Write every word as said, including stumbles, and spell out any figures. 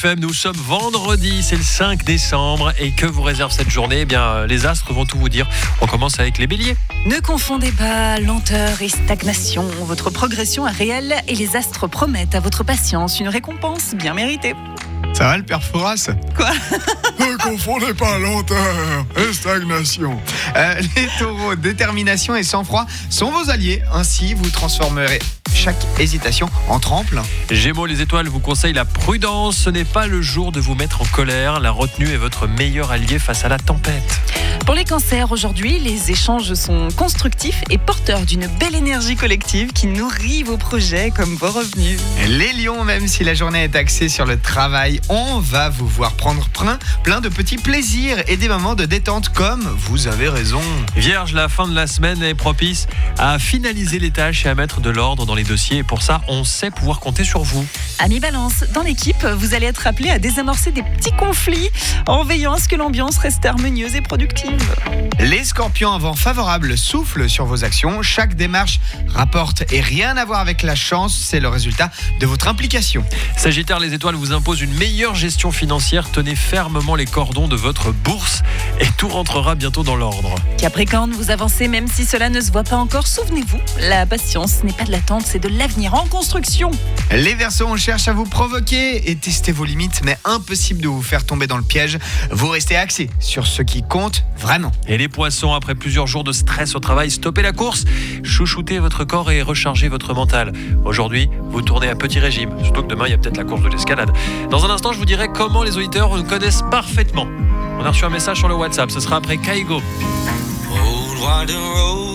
F M. Nous sommes vendredi, c'est le cinq décembre. Et que vous réserve cette journée ? Eh bien, les astres vont tout vous dire. On commence avec les béliers. Ne confondez pas lenteur et stagnation. Votre progression est réelle et les astres promettent à votre patience une récompense bien méritée. Ça va le père Fouras ? Quoi ? Ne confondez pas lenteur et stagnation. Euh, les taureaux, détermination et sang-froid sont vos alliés. Ainsi, vous transformerez chaque hésitation en tremplin. Gémeaux, les étoiles vous conseillent la prudence. Ce n'est pas le jour de vous mettre en colère. La retenue est votre meilleur allié face à la tempête. Pour les cancers, aujourd'hui, les échanges sont constructifs et porteurs d'une belle énergie collective qui nourrit vos projets comme vos revenus. Les lions, même si la journée est axée sur le travail, on va vous voir prendre plein, plein de petits plaisirs et des moments de détente comme vous avez raison. Vierge, la fin de la semaine est propice à finaliser les tâches et à mettre de l'ordre dans les dossiers. Et pour ça, on sait pouvoir compter sur vous. Amis Balance, dans l'équipe, vous allez être appelés à désamorcer des petits conflits en veillant à ce que l'ambiance reste harmonieuse et productive. Les scorpions, un vent favorable souffle sur vos actions. Chaque démarche rapporte et rien à voir avec la chance, c'est le résultat de votre implication. Sagittaire, les étoiles vous imposent une meilleure gestion financière. Tenez fermement les cordons de votre bourse et tout rentrera bientôt dans l'ordre. Capricorne, vous avancez même si cela ne se voit pas encore. Souvenez-vous, la patience n'est pas de l'attente, c'est de l'avenir en construction. Les Verseaux, on cherche à vous provoquer et tester vos limites, mais impossible de vous faire tomber dans le piège. Vous restez axé sur ce qui compte vraiment. Et les poissons, après plusieurs jours de stress au travail, stoppez la course, chouchoutez votre corps et rechargez votre mental. Aujourd'hui, vous tournez à petit régime, surtout que demain, il y a peut-être la course de l'escalade. Dans un instant, je vous dirai comment les auditeurs nous connaissent parfaitement. On a reçu un message sur le WhatsApp, ce sera après Kaigo. Old winding road.